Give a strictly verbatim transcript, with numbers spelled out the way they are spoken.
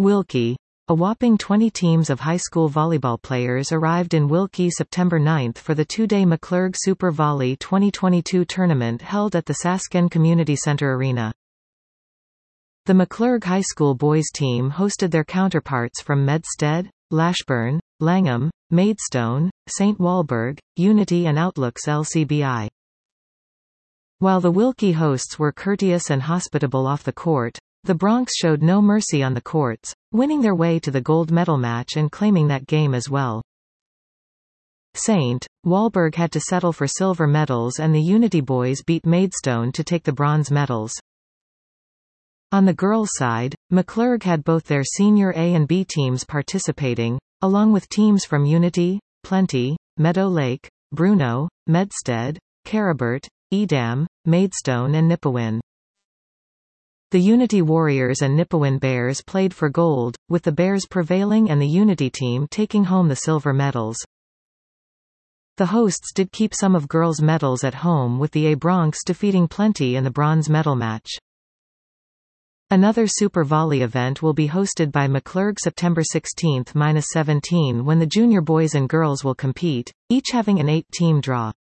Wilkie. A whopping twenty teams of high school volleyball players arrived in Wilkie September ninth for the two-day McClurg Super Volley twenty twenty-two tournament held at the Sasken Community Center Arena. The McClurg High School boys team hosted their counterparts from Medstead, Lashburn, Langham, Maidstone, Saint Walburg, Unity and Outlooks L C B I. While the Wilkie hosts were courteous and hospitable off the court, the Bronx showed no mercy on the courts, winning their way to the gold medal match and claiming that game as well. Saint Walburg had to settle for silver medals and the Unity boys beat Maidstone to take the bronze medals. On the girls' side, McClurg had both their senior A and B teams participating, along with teams from Unity, Plenty, Meadow Lake, Bruno, Medstead, Caribert, Edam, Maidstone and Nipawin. The Unity Warriors and Nipawin Bears played for gold, with the Bears prevailing and the Unity team taking home the silver medals. The hosts did keep some of girls' medals at home, with the A Bronx defeating Plenty in the bronze medal match. Another Super Volley event will be hosted by McClurg September sixteenth to seventeenth when the junior boys and girls will compete, each having an eight-team draw.